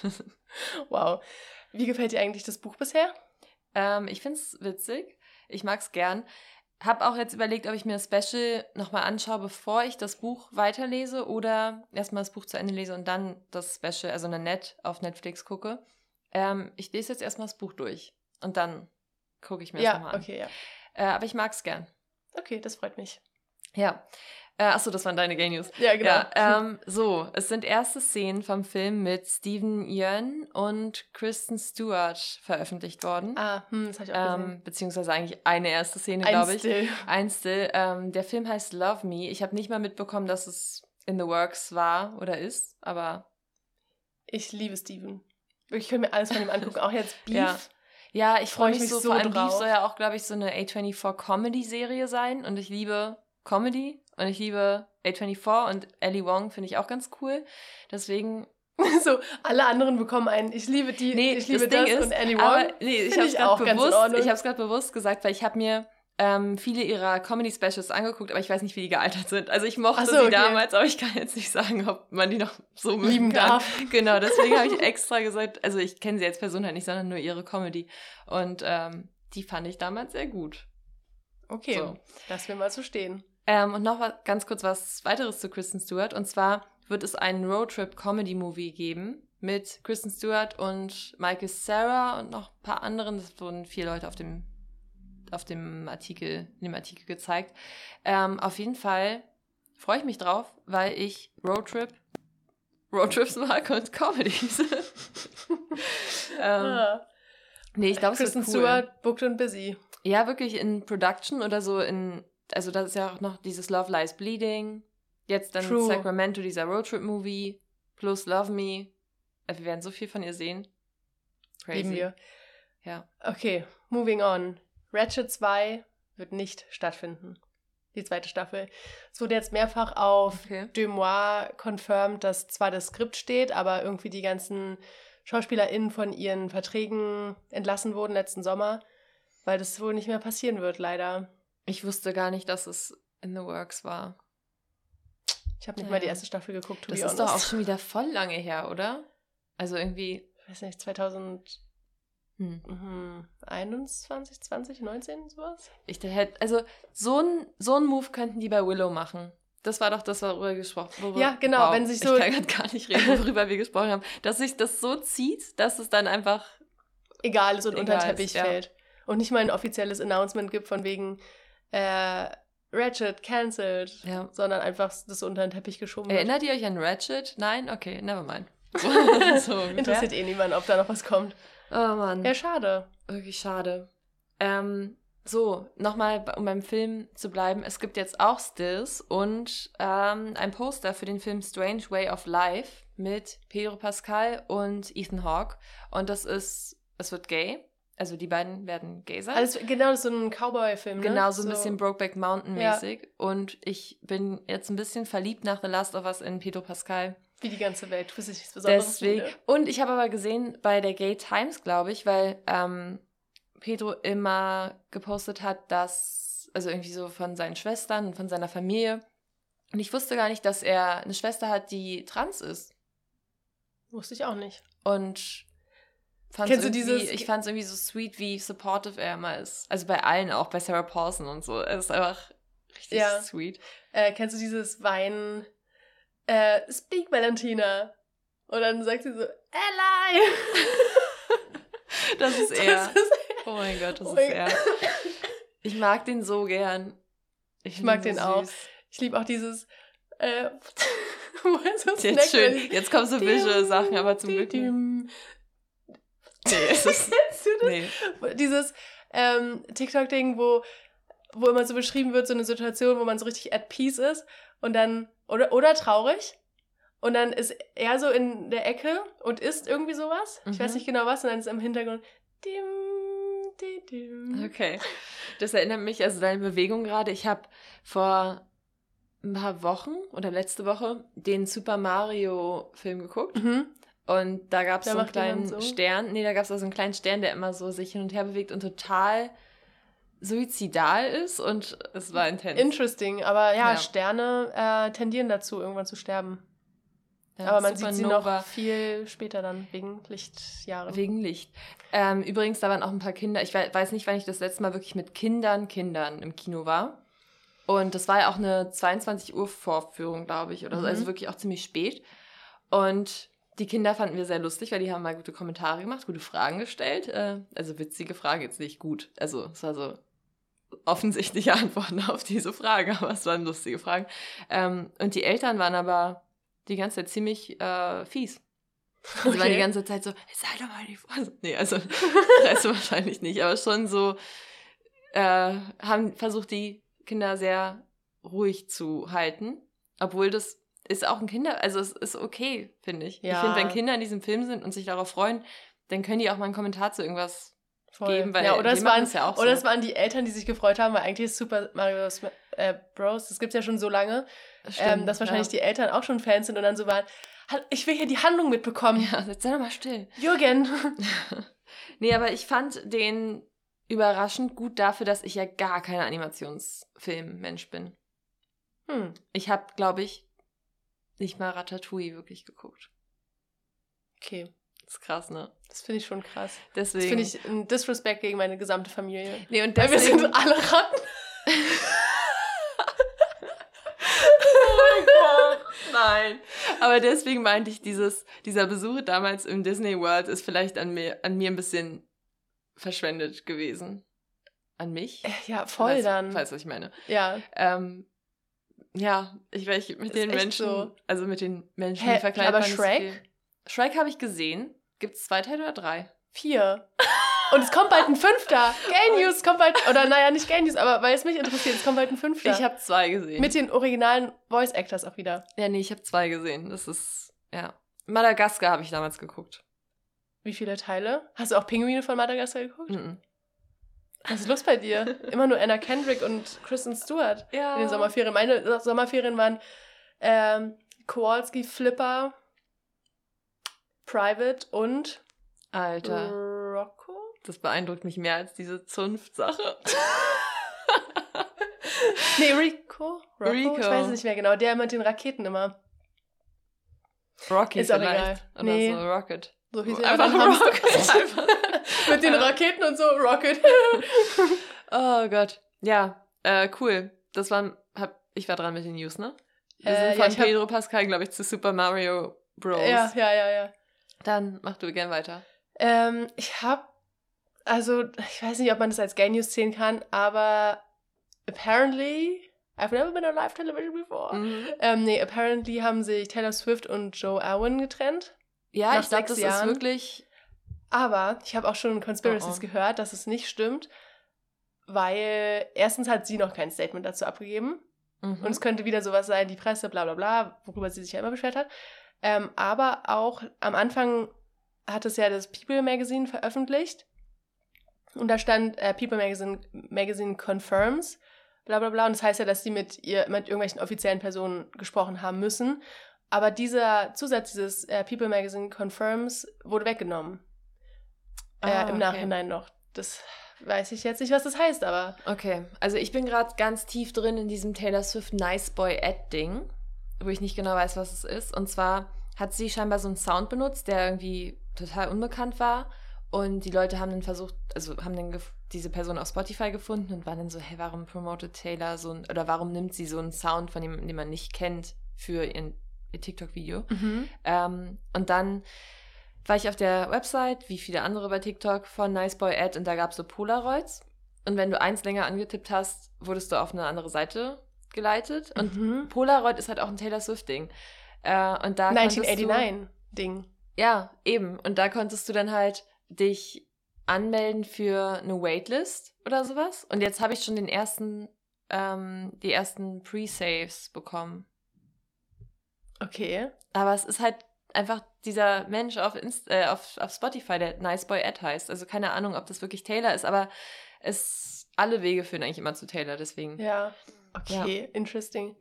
Wow. Wie gefällt dir eigentlich das Buch bisher? ähm, ich find's witzig. Ich mag's gern. Hab auch jetzt überlegt, ob ich mir das Special nochmal anschaue, bevor ich das Buch weiterlese oder erstmal das Buch zu Ende lese und dann das Special, also eine Net auf Netflix gucke. Ähm, ich lese jetzt erstmal das Buch durch und dann gucke ich mir Ja, das nochmal an. okay, ja. Äh, aber ich mag's gern. Okay, das freut mich. Ja. Äh, achso, das waren deine Gay News. Ja, genau. Ja, ähm, so, es sind erste Szenen vom Film mit Steven Yeun und Kristen Stewart veröffentlicht worden. Ah, hm, das habe ich auch gesehen. Ähm, beziehungsweise eigentlich eine erste Szene, Ein glaube ich. Still. Ein Still. Ähm, der Film heißt Love Me. Ich habe nicht mal mitbekommen, dass es in the works war oder ist, aber Ich liebe Steven. Ich könnte mir alles von ihm angucken, auch jetzt Beef. Ja. ja, ich freue Freu ich mich mich so. so Vor allem drauf. Beef soll ja auch, glaube ich, so eine A vierundzwanzig Comedy-Serie sein und ich liebe Comedy und ich liebe A vierundzwanzig und Ellie Wong finde ich auch ganz cool. Deswegen So, alle anderen bekommen einen, ich liebe die, Nee, ich liebe das das, Ding ist, und Annie aber Wong. nee, ich Find habe ich es auch gerade ganz in bewusst, Ordnung. ich habe es gerade bewusst gesagt, weil ich habe mir ähm, viele ihrer Comedy-Specials angeguckt, aber ich weiß nicht, wie die gealtert sind. Also ich mochte Ach so, sie okay. damals, aber ich kann jetzt nicht sagen, ob man die noch so mögen Lieben kann. darf. Genau, deswegen habe ich extra gesagt, also ich kenne sie als Person halt nicht, sondern nur ihre Comedy. Und ähm, die fand ich damals sehr gut. Okay, So. lass mir mal so stehen. Ähm, und noch was, ganz kurz was weiteres zu Kristen Stewart. Und zwar wird es einen Roadtrip-Comedy-Movie geben mit Kristen Stewart und Michael Cera und noch ein paar anderen. Das wurden vier Leute auf dem, auf dem Artikel, in dem Artikel gezeigt. Ähm, auf jeden Fall freue ich mich drauf, weil ich Roadtrip, Roadtrips mag und Comedies. ähm, ah. nee, ich glaube, es wird Kristen cool. Stewart, booked und busy. Ja, wirklich in Production oder so in, also das ist ja auch noch dieses Love Lies Bleeding, jetzt dann True. Sacramento, dieser Roadtrip-Movie, plus Love Me. Äh, Wir werden so viel von ihr sehen. Crazy. Lieben wir. Ja. Okay, moving on. Ratchet zwei wird nicht stattfinden. Die zweite Staffel. Es wurde jetzt mehrfach auf Okay. Deux Mois confirmed, dass zwar das Skript steht, aber irgendwie die ganzen SchauspielerInnen von ihren Verträgen entlassen wurden letzten Sommer, weil das wohl nicht mehr passieren wird, leider. Ich wusste gar nicht, dass es in the works war. Ich habe nicht Ja. mal die erste Staffel geguckt, to Das be ist doch auch honest. schon wieder voll lange her, oder? Also irgendwie. Ich weiß nicht, zwanzig Hm. einundzwanzig, zwanzig, neunzehn, sowas? Ich hätte, also so ein so ein Move könnten die bei Willow machen. Das war doch das, worüber wir gesprochen haben. Ja, genau, wenn sich so- Ich kann gerade gar nicht reden, worüber wir gesprochen haben. Dass sich das so zieht, dass es dann einfach. Egal ist und unter den Egal ist, Teppich ja. fällt. Und nicht mal ein offizielles Announcement gibt von wegen äh, Ratchet cancelled, Ja. sondern einfach das so unter den Teppich geschoben wird. Erinnert ihr euch an Ratchet? Nein? Okay, never mind. so ungefähr. Interessiert eh niemanden, ob da noch was kommt. Oh Mann. Ja, schade. Wirklich schade. Ähm, so, nochmal, um beim Film zu bleiben. Es gibt jetzt auch Stills und ähm, ein Poster für den Film Strange Way of Life mit Pedro Pascal und Ethan Hawke. Und das ist, es wird gay. Also die beiden werden gay sein. Also, genau, das ist so ein Cowboy-Film, ne? Genau, so ein bisschen Brokeback Mountain Ja. mäßig. Und ich bin jetzt ein bisschen verliebt nach The Last of Us in Pedro Pascal. Wie die ganze Welt. Du bist nichts Besonderes. Deswegen. finde. Und ich habe aber gesehen bei der Gay Times, glaube ich, weil ähm, Pedro immer gepostet hat, dass, also irgendwie so von seinen Schwestern und von seiner Familie. Und ich wusste gar nicht, dass er eine Schwester hat, die trans ist. Wusste ich auch nicht. Und fand's Kennst du irgendwie, dieses- ich fand es irgendwie so sweet, wie supportive er immer ist. Also bei allen, auch bei Sarah Paulson und so. Er ist einfach richtig Ja. sweet. Äh, kennst du dieses Weinen, äh, Speak Valentina? Und dann sagt sie so, Eli! Das ist er. Das ist Oh mein Gott, das Oh ist mein er. Ich mag den so gern. Ich, ich mag den süß. auch. Ich liebe auch dieses, äh, wo er so jetzt schön, jetzt kommen so visual Sachen, aber zum Glück nicht. Nee, ist es, nee. Dieses ähm, TikTok-Ding, wo, wo immer so beschrieben wird, so eine Situation, wo man so richtig at peace ist und dann, oder, oder traurig. Und dann ist er so in der Ecke und isst irgendwie sowas. Mhm. Ich weiß nicht genau was. Und dann ist im Hintergrund dim, dim, dim. Okay. Das erinnert mich, also deine Bewegung gerade. Ich habe vor ein paar Wochen oder letzte Woche den Super Mario Film geguckt. Mhm. Und da gab es so einen kleinen so? Stern. Nee, da gab es also einen kleinen Stern, der immer so sich hin und her bewegt und total suizidal ist. Und es war intens. Interesting. Aber ja, ja. Sterne äh, tendieren dazu, irgendwann zu sterben. Ja, aber man Supernova. Sieht sie noch viel später dann, wegen Lichtjahre. Wegen Licht. Ähm, übrigens, da waren auch ein paar Kinder. Ich weiß nicht, wann ich das letzte Mal wirklich mit Kindern, Kindern im Kino war. Und das war ja auch eine zweiundzwanzig Uhr Vorführung, glaube ich. Oder so. Mhm. Also wirklich auch ziemlich spät. Und die Kinder fanden wir sehr lustig, weil die haben mal gute Kommentare gemacht, gute Fragen gestellt. Äh, also witzige Fragen, jetzt nicht gut. Also es war so offensichtliche Antworten auf diese Fragen, aber es waren lustige Fragen. Ähm, und die Eltern waren aber die ganze Zeit ziemlich äh, fies. Also okay. waren die ganze Zeit so, sei doch mal die Fresse. Nee, also das wahrscheinlich nicht, aber schon so äh, haben versucht, die Kinder sehr ruhig zu halten. Obwohl das ist auch ein Kinder, also es ist okay, finde ich. Ja. Ich finde, wenn Kinder in diesem Film sind und sich darauf freuen, dann können die auch mal einen Kommentar zu irgendwas Voll. geben, weil ja, oder die es waren, das ja auch oder so. es waren die Eltern, die sich gefreut haben, weil eigentlich ist Super Mario äh, Bros., das gibt es ja schon so lange, Stimmt, ähm, dass wahrscheinlich ja. die Eltern auch schon Fans sind und dann so waren, ich will hier die Handlung mitbekommen. Ja, jetzt sei doch mal still. Jürgen. Nee, aber ich fand den überraschend gut dafür, dass ich ja gar kein Animationsfilm-Mensch bin. Hm. Ich habe, glaube ich, nicht mal Ratatouille wirklich geguckt. Okay. Das ist krass, ne? Das finde ich schon krass. Deswegen. Das finde ich ein Disrespect gegen meine gesamte Familie. Nee, und deswegen, weil wir sind alle Ratten. Oh mein Gott. Nein. Aber deswegen meinte ich, dieses, dieser Besuch damals im Disney World ist vielleicht an mir, an mir ein bisschen verschwendet gewesen. An mich? Ja, voll falls, dann. Falls, was ich meine. Ja. Ähm, ja, ich weiß mit den Menschen, so. also mit den Menschen, Hä, die verkleidet aber waren. Shrek? Shrek habe ich gesehen. Gibt es zwei Teile oder drei? Vier. Und es kommt bald ein fünfter. Gay News kommt bald, oder naja, nicht Gay News, aber weil es mich interessiert, es kommt bald ein fünfter. Ich habe zwei gesehen. Mit den originalen Voice Actors auch wieder. Ja, nee, ich habe zwei gesehen. Das ist, ja. Madagaskar habe ich damals geguckt. Wie viele Teile? Hast du auch Pinguine von Madagaskar geguckt? Mhm. Was ist los bei dir? Immer nur Anna Kendrick und Kristen Stewart ja. in den Sommerferien. Meine Sommerferien waren ähm, Kowalski, Flipper, Private und Alter. Rocco? Das beeindruckt mich mehr als diese Zunft-Sache. Nee, Rico. Rocco? Rico. Ich weiß nicht mehr genau. Der mit den Raketen immer. Rocky ist auch vielleicht. Egal. Oder nee. so Rocket. So hieß er. Einfach Rocket. Mit den Raketen und so, Rocket. Oh Gott. Ja, äh, cool. Das war, hab, ich war dran mit den News, ne? Wir äh, sind von ja, Pedro hab... Pascal, glaube ich, zu Super Mario Bros. Ja, ja, ja, ja. Dann mach du gern weiter. Ähm, ich hab, also, ich weiß nicht, ob man das als Gay News sehen kann, aber apparently, I've never been on live television before. Mhm. Ähm, nee, apparently haben sich Taylor Swift und Joe Alwyn getrennt. Ja, ich glaube, das Jahren. ist wirklich... Aber ich habe auch schon Conspiracies oh oh. gehört, dass es nicht stimmt, weil erstens hat sie noch kein Statement dazu abgegeben. Mhm. Und es könnte wieder sowas sein, die Presse, bla bla bla, worüber sie sich ja immer beschwert hat. Ähm, aber auch am Anfang hat es ja das People Magazine veröffentlicht. Und da stand äh, People Magazine, Magazine confirms, bla bla bla. Und das heißt ja, dass sie mit ihr mit irgendwelchen offiziellen Personen gesprochen haben müssen. Aber dieser Zusatz, dieses äh, People Magazine confirms, wurde weggenommen. Äh, ah, im okay. Nachhinein noch. Das weiß ich jetzt nicht, was das heißt, aber... Okay, also ich bin gerade ganz tief drin in diesem Taylor Swift Nice Boy Ad-Ding, wo ich nicht genau weiß, was es ist. Und zwar hat sie scheinbar so einen Sound benutzt, der irgendwie total unbekannt war. Und die Leute haben dann versucht, also haben dann gef- diese Person auf Spotify gefunden und waren dann so, hey, warum promotet Taylor so ein... Oder warum nimmt sie so einen Sound von jemandem, den man nicht kennt, für ihren, ihr TikTok-Video? Mhm. Ähm, und dann... war ich auf der Website, wie viele andere bei TikTok, von Nice Boy Ad und da gab es so Polaroids und wenn du eins länger angetippt hast, wurdest du auf eine andere Seite geleitet. Und Mhm. Polaroid ist halt auch ein Taylor Swift-Ding. Äh, und da neunzehnhundertneunundachtzig-Ding. Ja, eben. Und da konntest du dann halt dich anmelden für eine Waitlist oder sowas. Und jetzt habe ich schon den ersten, ähm, die ersten Pre-Saves bekommen. Okay. Aber es ist halt einfach dieser Mensch auf, Inst- äh, auf, auf Spotify, der Nice Boy Ed heißt. Also keine Ahnung, ob das wirklich Taylor ist, aber es alle Wege führen eigentlich immer zu Taylor, deswegen. Ja, okay, ja. Interesting.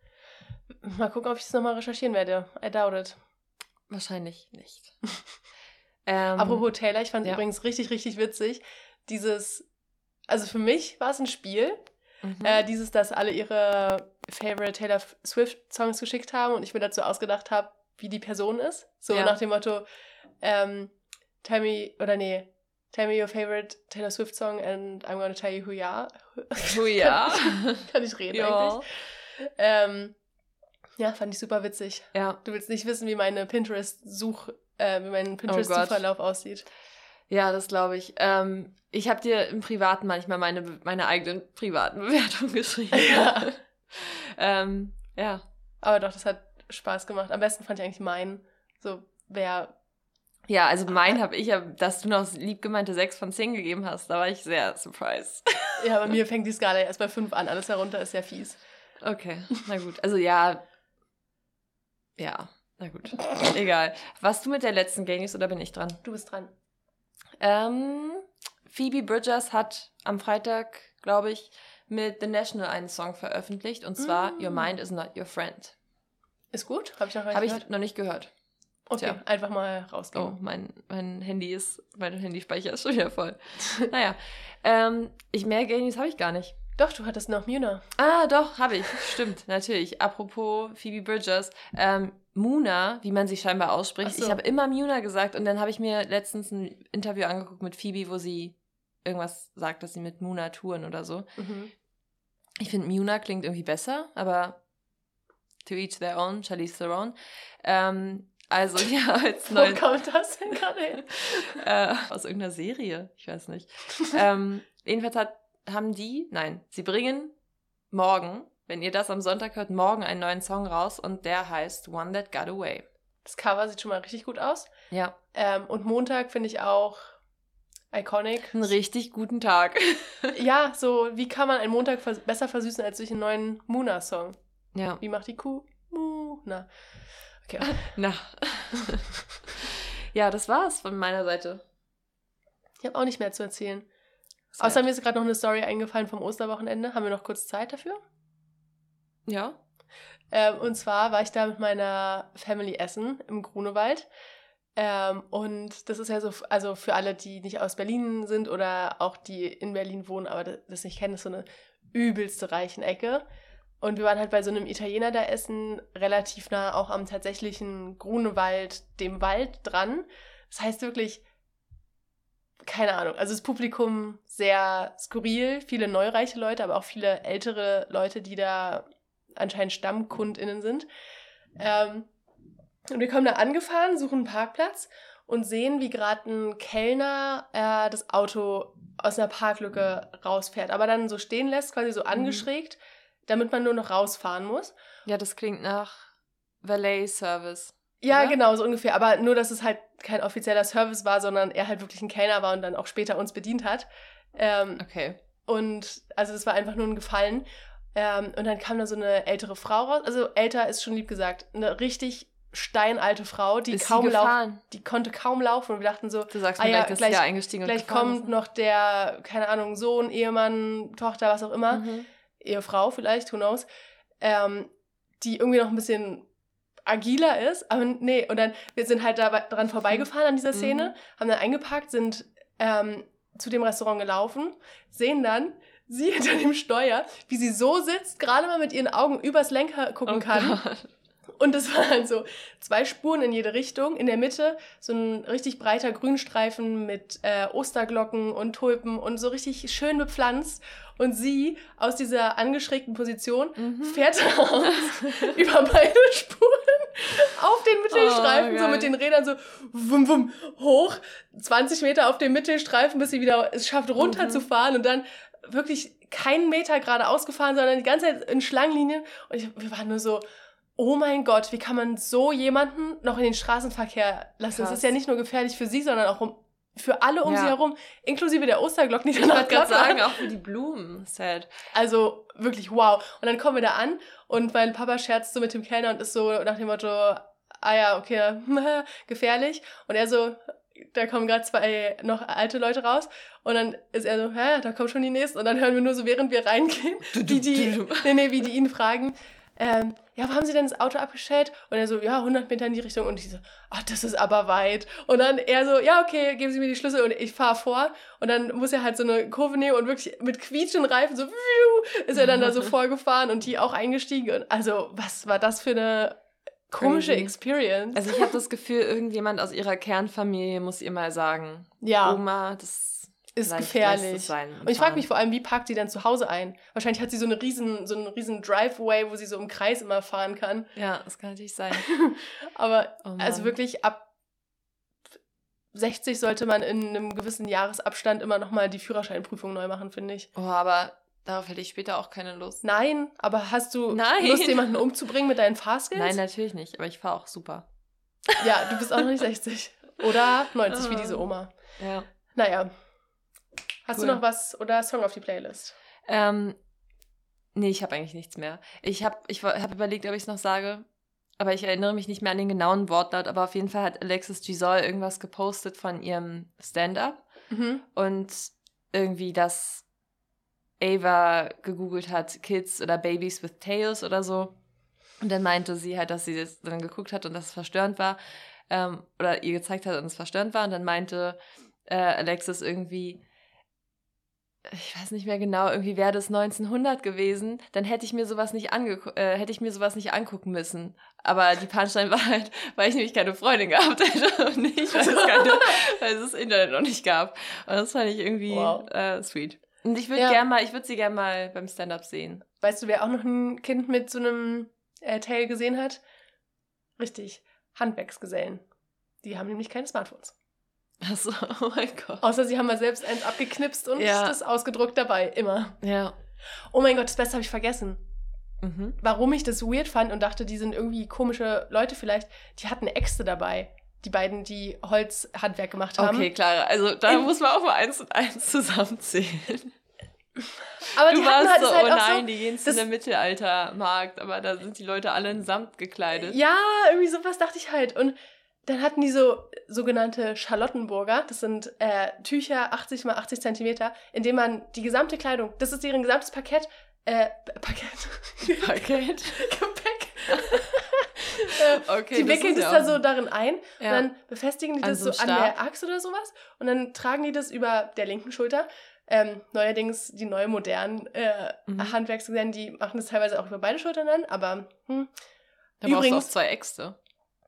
Mal gucken, ob ich das nochmal recherchieren werde. I doubt it. Wahrscheinlich nicht. ähm, Apropos Taylor, ich fand es ja. übrigens richtig, richtig witzig. Dieses, also für mich war es ein Spiel, mhm. äh, dieses, dass alle ihre Favorite Taylor Swift-Songs geschickt haben und ich mir dazu ausgedacht habe, wie die Person ist. So ja. nach dem Motto, ähm, tell me, oder nee, tell me your favorite Taylor Swift-Song and I'm gonna tell you who you are. Who you are? kann, kann ich reden ja. eigentlich. Ähm, Ja, fand ich super witzig. Ja. Du willst nicht wissen, wie meine Pinterest-Such, äh, wie mein Pinterest-Suchverlauf aussieht. Ja, das glaube ich. Ähm, ich habe dir im Privaten manchmal meine, meine eigenen privaten Bewertungen geschrieben. Ja. ähm, ja. Aber doch, das hat Spaß gemacht. Am besten fand ich eigentlich meinen. So, wer... Ja, also mein habe ich ja, dass du noch liebgemeinte sechs von zehn gegeben hast. Da war ich sehr surprised. Ja, bei mir fängt die Skala erst bei fünf an. Alles darunter ist ja fies. Okay, na gut. Also ja... Ja, na gut. Egal. Warst du mit der letzten Gay News oder bin ich dran? Du bist dran. Ähm, Phoebe Bridgers hat am Freitag, glaube ich, mit The National einen Song veröffentlicht und zwar mm. Your Mind is Not Your Friend. Ist gut? Habe ich noch nicht Hab gehört? Habe ich noch nicht gehört. Okay, Tja. Einfach mal rausgehen. Oh, mein, mein Handy ist, mein Handyspeicher ist schon wieder voll. Naja, ähm, ich mehr Gay News habe ich gar nicht. Doch, du hattest noch Muna. Ah, doch, habe ich. Stimmt, natürlich. Apropos Phoebe Bridgers. Ähm, Muna, wie man sie scheinbar ausspricht. So. Ich habe immer Muna gesagt und dann habe ich mir letztens ein Interview angeguckt mit Phoebe, wo sie irgendwas sagt, dass sie mit Muna touren oder so. Mhm. Ich finde, Muna klingt irgendwie besser, aber to each their own, Charlize Theron. Ähm, also, ja, als Wo kommt das denn gerade hin? äh, aus irgendeiner Serie, ich weiß nicht. ähm, jedenfalls hat haben die, nein, sie bringen morgen, wenn ihr das am Sonntag hört, morgen einen neuen Song raus und der heißt One That Got Away. Das Cover sieht schon mal richtig gut aus. Ja. Ähm, und Montag finde ich auch iconic. Einen richtig guten Tag. Ja, so, wie kann man einen Montag vers- besser versüßen als durch einen neuen Muna-Song? Ja. Wie macht die Kuh? Muna. Okay. Na. Ja, das war's von meiner Seite. Ich habe auch nicht mehr zu erzählen. Sehr Außer mir ist gerade noch eine Story eingefallen vom Osterwochenende. Haben wir noch kurz Zeit dafür? Ja. Ähm, und zwar war ich da mit meiner Family essen im Grunewald. Ähm, und das ist ja so, also für alle, die nicht aus Berlin sind oder auch die in Berlin wohnen, aber das nicht kennen, ist so eine übelste Reichenecke. Und wir waren halt bei so einem Italiener da essen, relativ nah auch am tatsächlichen Grunewald, dem Wald dran. Das heißt wirklich... Keine Ahnung, also das Publikum sehr skurril, viele neureiche Leute, aber auch viele ältere Leute, die da anscheinend StammkundInnen sind. Ähm, und wir kommen da angefahren, suchen einen Parkplatz und sehen, wie gerade ein Kellner äh, das Auto aus einer Parklücke rausfährt, aber dann so stehen lässt, quasi so angeschrägt, mhm. damit man nur noch rausfahren muss. Ja, das klingt nach Valet-Service. Ja, oder? Genau, so ungefähr. Aber nur, dass es halt kein offizieller Service war, sondern er halt wirklich ein Kellner war und dann auch später uns bedient hat. Ähm, okay. Und also das war einfach nur ein Gefallen. Ähm, und dann kam da so eine ältere Frau raus. Also älter ist schon lieb gesagt. Eine richtig steinalte Frau, die ist kaum sie gefahren? laufen, die konnte kaum laufen. Und wir dachten so, du sagst ah mir ja, gleich, dass gleich, sie ja eingestiegen gleich und gefahren kommt ist. noch der, keine Ahnung, Sohn, Ehemann, Tochter, was auch immer. Mhm. Ehefrau vielleicht, who knows. Ähm, die irgendwie noch ein bisschen... agiler ist, aber nee, und dann, wir sind halt da dran vorbeigefahren an dieser Szene, mhm. haben dann eingeparkt, sind ähm, zu dem Restaurant gelaufen, sehen dann sie hinter dem Steuer, wie sie so sitzt, gerade mal mit ihren Augen übers Lenker gucken oh kann. Gott. Und das waren halt so zwei Spuren in jede Richtung, in der Mitte so ein richtig breiter Grünstreifen mit äh, Osterglocken und Tulpen und so richtig schön bepflanzt. Und sie aus dieser angeschrägten Position mhm. fährt raus über beide Spuren auf den Mittelstreifen, oh, so mit den Rädern so wum, wum, hoch, zwanzig Meter auf dem Mittelstreifen, bis sie wieder es schafft, runterzufahren mhm. und dann wirklich keinen Meter geradeaus gefahren, sondern die ganze Zeit in Schlangenlinien. Und ich, wir waren nur so, oh mein Gott, wie kann man so jemanden noch in den Straßenverkehr lassen? Krass. Das ist ja nicht nur gefährlich für sie, sondern auch um, für alle um ja. sie herum, inklusive der Osterglocken, die dann noch gerade sagen, auch für die Blumen. Sad. Also wirklich wow. Und dann kommen wir da an und mein Papa scherzt so mit dem Kellner und ist so nach dem Motto, ah ja, okay, gefährlich. Und er so, da kommen gerade zwei noch alte Leute raus und dann ist er so, hä, da kommen schon die nächsten. Und dann hören wir nur so, während wir reingehen, wie die, nee, nee, wie die ihn fragen, ähm, ja, wo haben Sie denn das Auto abgestellt? Und er so, ja, hundert Meter in die Richtung. Und ich so, ach, das ist aber weit. Und dann er so, ja, okay, geben Sie mir die Schlüssel. Und ich fahre vor. Und dann muss er halt so eine Kurve nehmen und wirklich mit quietschenden Reifen so, ist er dann da so vorgefahren und die auch eingestiegen. Und also, was war das für eine komische Crazy. Experience? Also ich habe das Gefühl, irgendjemand aus ihrer Kernfamilie muss ihr mal sagen, ja. Oma, das ist gefährlich. Sein und ich frage mich vor allem, wie parkt sie dann zu Hause ein? Wahrscheinlich hat sie so eine riesen, so einen riesen Driveway, wo sie so im Kreis immer fahren kann. Ja, das kann natürlich sein. Aber oh also wirklich ab sechzig sollte man in einem gewissen Jahresabstand immer nochmal die Führerscheinprüfung neu machen, finde ich. Oh, aber darauf hätte ich später auch keine Lust. Nein, aber hast du Nein. Lust, jemanden umzubringen mit deinen Fahrskills? Nein, natürlich nicht, aber ich fahre auch super. Ja, du bist auch noch nicht sechzig. Oder neunzig, wie diese Oma. Ja. Naja. Hast cool. du noch was oder Song auf die Playlist? Ähm, nee, ich habe eigentlich nichts mehr. Ich habe ich hab überlegt, ob ich es noch sage, aber ich erinnere mich nicht mehr an den genauen Wortlaut, aber auf jeden Fall hat Alexis Giselle irgendwas gepostet von ihrem Stand-up mhm. und irgendwie, dass Ava gegoogelt hat, Kids oder Babies with Tails oder so. Und dann meinte sie halt, dass sie das dann geguckt hat und dass es verstörend war, ähm, oder ihr gezeigt hat und es verstörend war. Und dann meinte äh, Alexis irgendwie, ich weiß nicht mehr genau, irgendwie wäre das neunzehnhundert gewesen, dann hätte ich mir sowas nicht ange- äh, hätte ich mir sowas nicht angucken müssen. Aber die Punchline war halt, weil ich nämlich keine Freundin gehabt hätte und nicht, weil es, keine, weil es das Internet noch nicht gab. Und das fand ich irgendwie wow. äh, sweet. Und ich würde ja. gern mal, ich würde sie gerne mal beim Stand-up sehen. Weißt du, wer auch noch ein Kind mit so einem äh, Tail gesehen hat? Richtig, Handwerksgesellen. Die haben nämlich keine Smartphones. Achso, oh mein Gott. Außer sie haben mal selbst eins abgeknipst und ja. das ausgedruckt dabei, immer. Ja. Oh mein Gott, das Beste habe ich vergessen. Mhm. Warum ich das weird fand und dachte, die sind irgendwie komische Leute vielleicht, die hatten Äxte dabei. Die beiden, die Holzhandwerk gemacht haben. Okay, klar. Also da In- muss man auch mal eins und eins zusammenzählen. Aber du die warst halt so, halt oh nein, so, die gehen zu einem Mittelaltermarkt, aber da sind die Leute alle in Samt gekleidet. Ja, irgendwie sowas dachte ich halt. Und dann hatten die so sogenannte Charlottenburger, das sind äh, Tücher achtzig mal achtzig Zentimeter, in denen man die gesamte Kleidung, das ist deren gesamtes Parkett, äh, Parkett. Parkett? Gepäck. Okay, die wickeln das, das da so darin ein ja. und dann befestigen die an das so, so an der Axt oder sowas und dann tragen die das über der linken Schulter. Ähm, neuerdings die neue modernen äh, mhm. Handwerksgesellen, die machen das teilweise auch über beide Schultern an, aber hm, da übrigens, brauchst du auch zwei Äxte.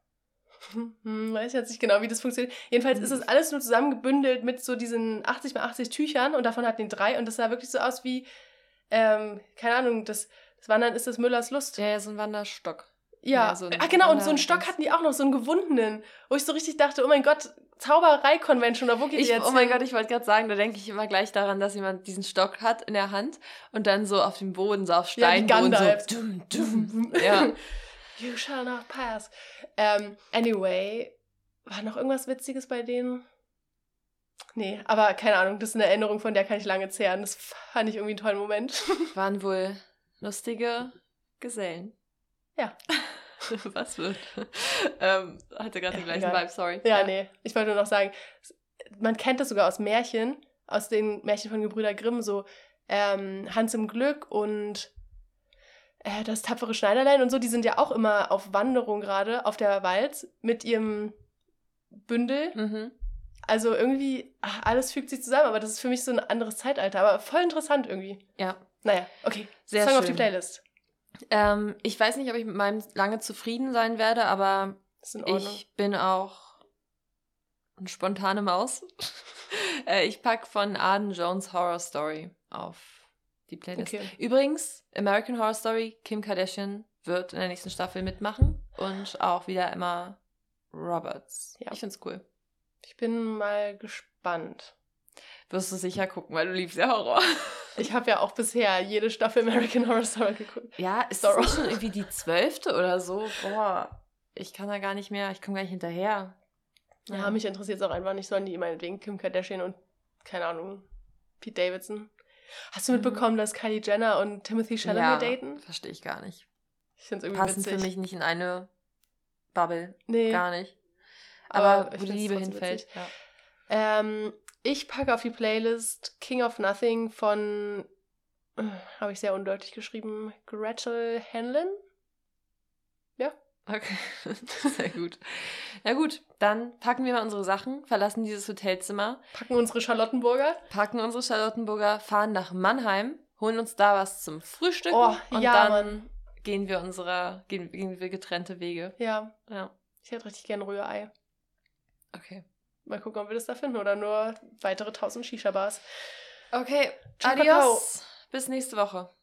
Hm, weiß ich jetzt nicht genau, wie das funktioniert. Jedenfalls mhm. ist das alles nur zusammengebündelt mit so diesen achtzig mal achtzig Tüchern und davon hatten die drei und das sah wirklich so aus wie, ähm, keine Ahnung, das, das Wandern ist das Müllers Lust. Ja, ja, so ein Wanderstock. Ja, ja so ah genau, Wander- und so einen Stock hatten die auch noch, so einen gewundenen, wo ich so richtig dachte, oh mein Gott, Zauberei-Convention, oder wo geht ich, die jetzt Oh mein hin? Gott, ich wollte gerade sagen, da denke ich immer gleich daran, dass jemand diesen Stock hat in der Hand und dann so auf dem Boden, so auf Steinboden, ja, so dum, dum. Ja. You shall not pass. Ähm, anyway, war noch irgendwas Witziges bei denen? Nee, aber keine Ahnung, das ist eine Erinnerung, von der kann ich lange zehren. Das fand ich irgendwie einen tollen Moment. Waren wohl lustige Gesellen. Ja. Was wird? ähm, hatte gerade ja, den gleichen egal. Vibe, sorry. Ja, ja, nee. Ich wollte nur noch sagen, man kennt das sogar aus Märchen, aus den Märchen von Gebrüder Grimm, so ähm, Hans im Glück und äh, das tapfere Schneiderlein und so, die sind ja auch immer auf Wanderung gerade auf der Walz mit ihrem Bündel. Mhm. Also irgendwie, ach, alles fügt sich zusammen, aber das ist für mich so ein anderes Zeitalter, aber voll interessant irgendwie. Ja. Naja, okay. Sehr Song schön. Auf die Playlist. Ähm, ich weiß nicht, ob ich mit meinem lange zufrieden sein werde, aber ich bin auch eine spontane Maus. äh, ich packe von Arden Jones Horror Story auf die Playlist. Okay. Übrigens, American Horror Story, Kim Kardashian wird in der nächsten Staffel mitmachen und auch wieder Emma Roberts. Ja. Ich find's cool. Ich bin mal gespannt. Wirst du sicher gucken, weil du liebst ja Horror. Ich habe ja auch bisher jede Staffel American Horror Story geguckt. Ja, ist Sorrow. das nicht schon irgendwie die zwölfte oder so? Boah, ich kann da gar nicht mehr, ich komme gar nicht hinterher. Ja, mich interessiert es auch einfach nicht, sollen die meinetwegen Kim Kardashian und, keine Ahnung, Pete Davidson. Hast du mitbekommen, mhm. dass Kylie Jenner und Timothy Chalamet ja, daten? Verstehe ich gar nicht. Ich finde es irgendwie Passen witzig. für mich nicht in eine Bubble. Nee. Gar nicht. Aber, Aber wo die Liebe hinfällt. Ja. Ähm, ich packe auf die Playlist King of Nothing von, äh, habe ich sehr undeutlich geschrieben, Gretel Hanlon. Ja. Okay, sehr gut. Na gut, dann packen wir mal unsere Sachen, verlassen dieses Hotelzimmer. Packen unsere Charlottenburger. Packen unsere Charlottenburger, fahren nach Mannheim, holen uns da was zum Frühstücken. Oh, und ja, dann Mann. gehen wir unsere, gehen, gehen wir getrennte Wege. Ja. Ja. Ich hätte richtig gern Rührei. Okay. Mal gucken, ob wir das da finden oder nur weitere tausend Shisha-Bars. Okay, Ciao, adios. Bis nächste Woche.